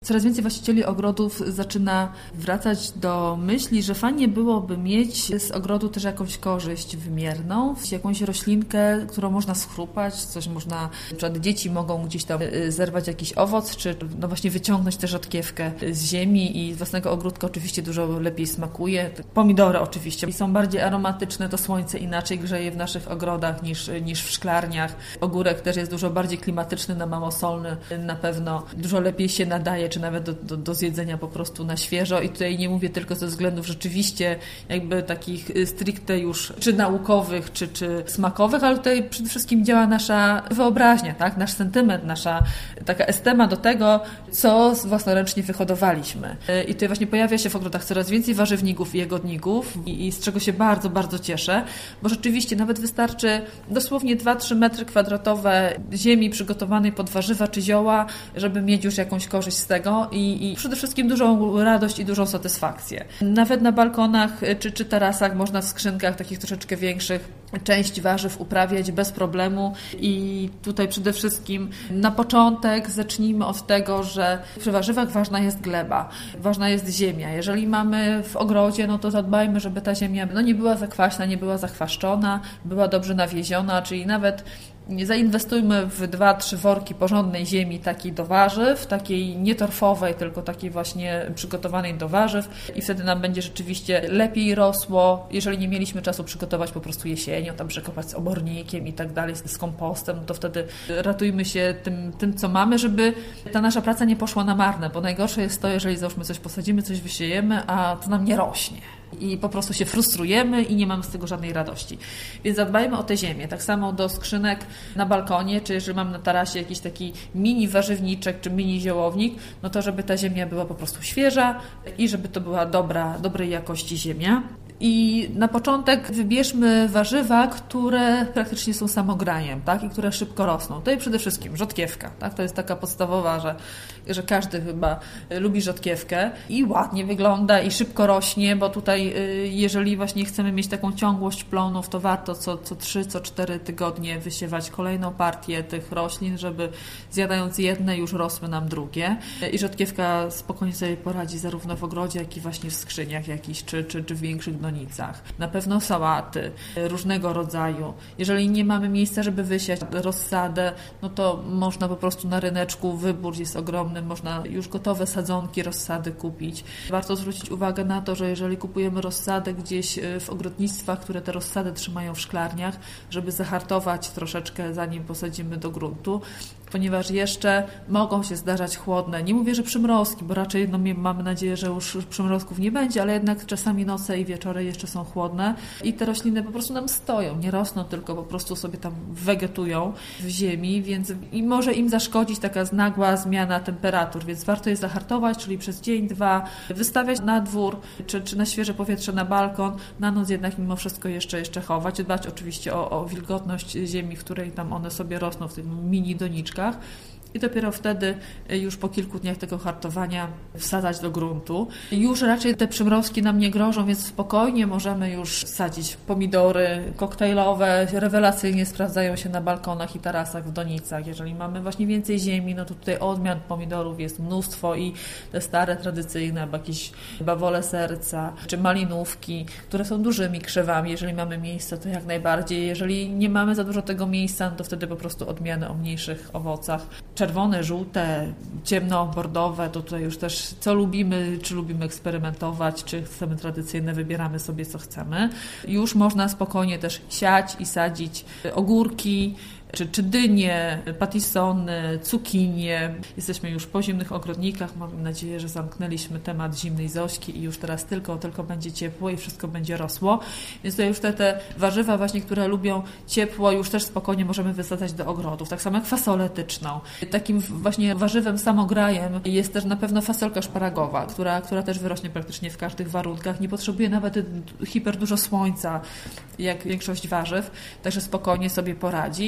Coraz więcej właścicieli ogrodów zaczyna wracać do myśli, że fajnie byłoby mieć z ogrodu też jakąś korzyść wymierną, jakąś roślinkę, którą można schrupać, coś można, na przykład dzieci mogą gdzieś tam zerwać jakiś owoc, czy no właśnie wyciągnąć tę rzodkiewkę z ziemi i z własnego ogródka oczywiście dużo lepiej smakuje. Pomidory oczywiście i są bardziej aromatyczne, to słońce inaczej grzeje w naszych ogrodach niż w szklarniach. Ogórek też jest dużo bardziej klimatyczny, na małosolny na pewno dużo lepiej się nadaje, czy nawet do zjedzenia po prostu na świeżo i tutaj nie mówię tylko ze względów rzeczywiście jakby takich stricte już czy naukowych, czy smakowych, ale tutaj przede wszystkim działa nasza wyobraźnia, tak? Nasz sentyment, nasza taka estema do tego, co własnoręcznie wyhodowaliśmy. I tutaj właśnie pojawia się w ogrodach coraz więcej warzywników i jagodników i z czego się bardzo, bardzo cieszę, bo rzeczywiście nawet wystarczy dosłownie 2-3 metry kwadratowe ziemi przygotowanej pod warzywa czy zioła, żeby mieć już jakąś korzyść z tego i przede wszystkim dużą radość i dużą satysfakcję. Nawet na balkonach czy tarasach można w skrzynkach takich troszeczkę większych część warzyw uprawiać bez problemu i tutaj przede wszystkim na początek zacznijmy od tego, że przy warzywach ważna jest gleba, ważna jest ziemia. Jeżeli mamy w ogrodzie, no to zadbajmy, żeby ta ziemia nie była zakwaśna, nie była zachwaszczona, była dobrze nawieziona, czyli nawet zainwestujmy w 2-3 worki porządnej ziemi takiej do warzyw, takiej nie torfowej, tylko takiej właśnie przygotowanej do warzyw i wtedy nam będzie rzeczywiście lepiej rosło. Jeżeli nie mieliśmy czasu przygotować po prostu jesienią, tam przekopać z obornikiem i tak dalej, z kompostem, to wtedy ratujmy się tym, co mamy, żeby ta nasza praca nie poszła na marne, bo najgorsze jest to, jeżeli załóżmy coś posadzimy, coś wysiejemy, a to nam nie rośnie. I po prostu się frustrujemy i nie mamy z tego żadnej radości. Więc zadbajmy o tę ziemię. Tak samo do skrzynek na balkonie, czy jeżeli mam na tarasie jakiś taki mini warzywniczek, czy mini ziołownik, no to żeby ta ziemia była po prostu świeża i żeby to była dobrej jakości ziemia. I na początek wybierzmy warzywa, które praktycznie są samograjem, tak? I które szybko rosną. Tutaj przede wszystkim rzodkiewka, tak? To jest taka podstawowa, że każdy chyba lubi rzodkiewkę i ładnie wygląda i szybko rośnie, bo tutaj jeżeli właśnie chcemy mieć taką ciągłość plonów, to warto co 3-4 tygodnie wysiewać kolejną partię tych roślin, żeby zjadając jedne już rosły nam drugie. I rzodkiewka spokojnie sobie poradzi zarówno w ogrodzie, jak i właśnie w skrzyniach jakichś, czy w większych donicach. Na pewno sałaty różnego rodzaju. Jeżeli nie mamy miejsca, żeby wysiać rozsadę, no to można po prostu na ryneczku, wybór jest ogromny, można już gotowe sadzonki rozsady kupić. Warto zwrócić uwagę na to, że jeżeli kupujemy rozsadę gdzieś w ogrodnictwach, które te rozsady trzymają w szklarniach, żeby zahartować troszeczkę, zanim posadzimy do gruntu, ponieważ jeszcze mogą się zdarzać chłodne. Nie mówię, że przymrozki, bo raczej mamy nadzieję, że już przymrozków nie będzie, ale jednak czasami noce i wieczory jeszcze są chłodne i te rośliny po prostu nam stoją, nie rosną, tylko po prostu sobie tam wegetują w ziemi, więc i może im zaszkodzić taka nagła zmiana temperatur, więc warto je zahartować, czyli przez dzień, 2 wystawiać na dwór, czy na świeże powietrze, na balkon, na noc jednak mimo wszystko jeszcze chować, dbać oczywiście o wilgotność ziemi, w której tam one sobie rosną w tych mini doniczkach. I dopiero wtedy, już po kilku dniach tego hartowania, wsadzać do gruntu. Już raczej te przymrozki nam nie grożą, więc spokojnie możemy już sadzić pomidory koktajlowe. Rewelacyjnie sprawdzają się na balkonach i tarasach w donicach. Jeżeli mamy właśnie więcej ziemi, no to tutaj odmian pomidorów jest mnóstwo i te stare, tradycyjne, albo jakieś bawole serca, czy malinówki, które są dużymi krzewami. Jeżeli mamy miejsce, to jak najbardziej. Jeżeli nie mamy za dużo tego miejsca, no to wtedy po prostu odmiany o mniejszych owocach. Czerwone, żółte, ciemno-bordowe, to tutaj już też co lubimy, czy lubimy eksperymentować, czy chcemy tradycyjne, wybieramy sobie co chcemy. Już można spokojnie też siać i sadzić ogórki, czy dynie, patisony, cukinie. Jesteśmy już po zimnych ogrodnikach. Mam nadzieję, że zamknęliśmy temat zimnej Zośki i już teraz tylko będzie ciepło i wszystko będzie rosło. Więc tutaj już te warzywa właśnie, które lubią ciepło, już też spokojnie możemy wysadzać do ogrodów. Tak samo jak fasolę etyczną. Takim właśnie warzywem samograjem jest też na pewno fasolka szparagowa, która też wyrośnie praktycznie w każdych warunkach. Nie potrzebuje nawet hiper dużo słońca, jak większość warzyw, także spokojnie sobie poradzi.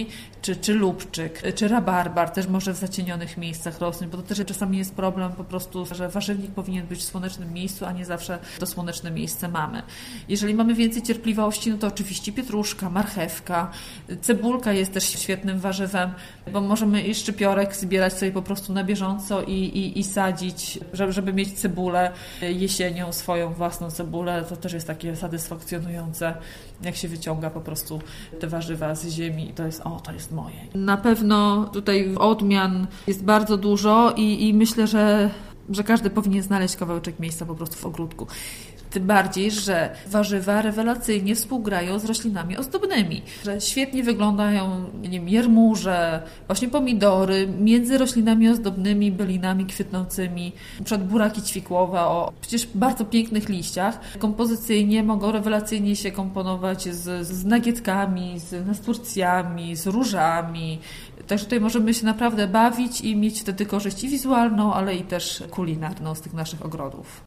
czy lubczyk, czy rabarbar też może w zacienionych miejscach rosnąć, bo to też czasami jest problem po prostu, że warzywnik powinien być w słonecznym miejscu, a nie zawsze to słoneczne miejsce mamy. Jeżeli mamy więcej cierpliwości, no to oczywiście pietruszka, marchewka, cebulka jest też świetnym warzywem, bo możemy i szczypiorek zbierać sobie po prostu na bieżąco i sadzić, żeby mieć cebulę jesienią, swoją własną cebulę. To też jest takie satysfakcjonujące, jak się wyciąga po prostu te warzywa z ziemi i to jest moje. Na pewno tutaj odmian jest bardzo dużo i myślę, że każdy powinien znaleźć kawałeczek miejsca po prostu w ogródku. Tym bardziej, że warzywa rewelacyjnie współgrają z roślinami ozdobnymi, że świetnie wyglądają, jarmuże, właśnie pomidory, między roślinami ozdobnymi, bylinami kwitnącymi, np. buraki ćwikłowe o przecież bardzo pięknych liściach, kompozycyjnie mogą rewelacyjnie się komponować z nagietkami, z nasturcjami, z różami. Także tutaj możemy się naprawdę bawić i mieć wtedy korzyść i wizualną, ale i też kulinarną z tych naszych ogrodów.